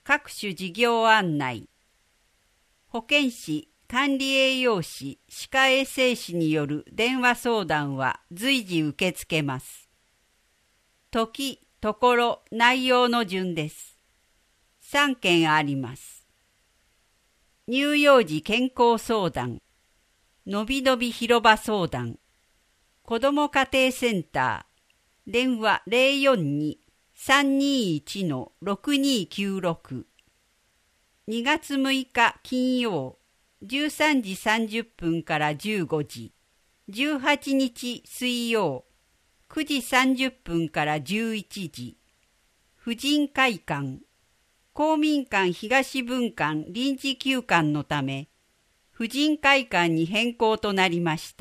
各種事業案内。保健師、管理栄養士、歯科衛生士による電話相談は随時受け付けます。時、ところ、内容の順です。3件あります。乳幼児健康相談、のびのび広場相談、子ども家庭センター、電話042-321-6296。2月6日金曜、13時30分から15時。18日水曜、9時30分から11時。婦人会館、公民館東分館臨時休館のため、婦人会館に変更となりました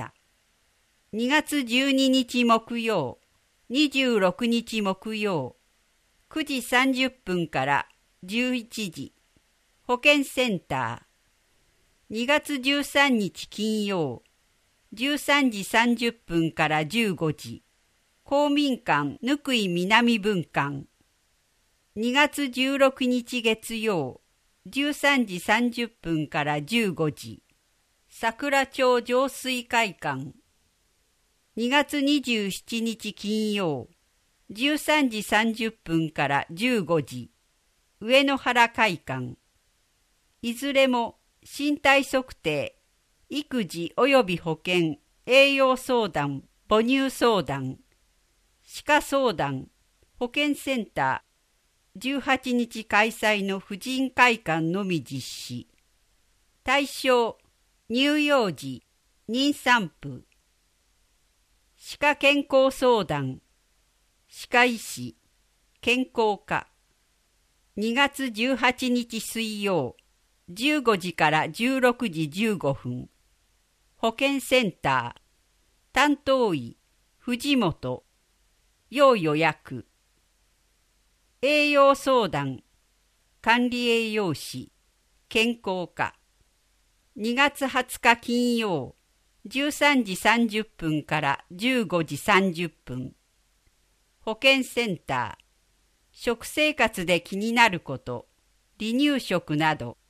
。2月12日木曜、26日木曜、9時30分から11時。保健センター。2月13日金曜、13時30分から15時。公民館ぬくい南分館。2月16日月曜、13時30分から15時。桜町浄水会館。2月27日金曜、13時30分から15時。上野原会館。いずれも身体測定、育児及び保健、栄養相談、母乳相談、歯科相談、保健センター、18日開催の婦人会館のみ実施。対象、乳幼児、妊産婦。歯科健康相談、歯科医師、健康課。2月18日水曜、15時から16時15分。保健センター、担当医、藤本。要予約。栄養相談、管理栄養士、健康課。2月20日金曜、13時30分から15時30分。保健センター、食生活で気になること、離乳食など。